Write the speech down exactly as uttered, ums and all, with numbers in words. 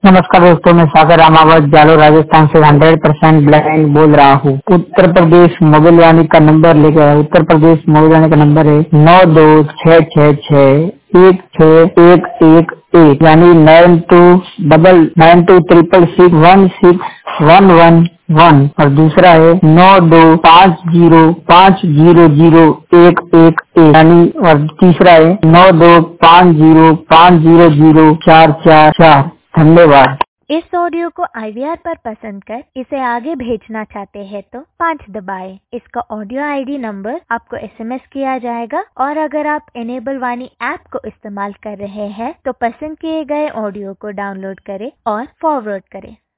नमस्कार दोस्तों, मैं सागर रामावत जालो राजस्थान से हंड्रेड परसेंट ब्लाइंड बोल रहा हूँ। उत्तर प्रदेश मोबाइल वाणी का नंबर लेकर आया। उत्तर प्रदेश मोबाइल वाणी का नंबर है नौ दो छह छह छह एक छह एक एक एक, यानी nine two double nine two triple six one six one one one, और दूसरा है नौ दो पाँच जीरो पाँच जीरो जीरो एक एक एक, यानी और तीसरा है नौ दो पाँच जीरो पाँच जीरो जीरो चार चार चार। धन्यवाद। इस ऑडियो को आई वी आर पर पसंद कर इसे आगे भेजना चाहते हैं तो पाँच दबाएं। इसका ऑडियो आई डी नंबर आपको एस एम एस किया जाएगा, और अगर आप इनेबल वाणी ऐप को इस्तेमाल कर रहे हैं तो पसंद किए गए ऑडियो को डाउनलोड करें और फॉरवर्ड करें।